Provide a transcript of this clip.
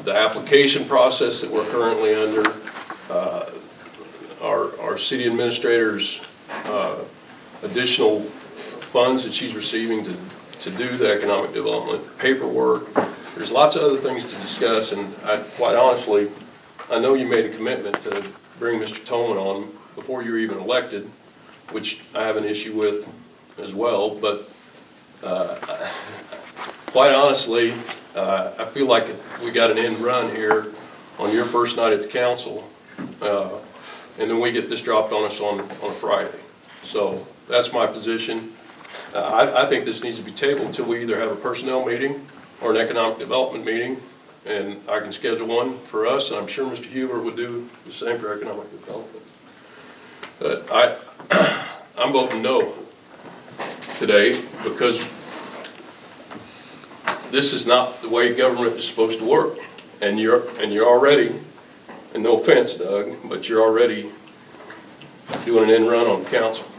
the application process that we're currently under, our city administrator's additional funds that she's receiving to do the economic development paperwork. There's lots of other things to discuss, and quite honestly, I know you made a commitment to bring Mr. Tolman on before you were even elected, which I have an issue with as well, but quite honestly, I feel like we got an end run here on your first night at the council, and then we get this dropped on us on a Friday. So that's my position. I think this needs to be tabled until we either have a personnel meeting or an economic development meeting, and I can schedule one for us, and I'm sure Mr. Huber would do the same for economic development. But I'm voting no today because this is not the way government is supposed to work, and you're already, and no offense, Doug, but you're already doing an end run on the council.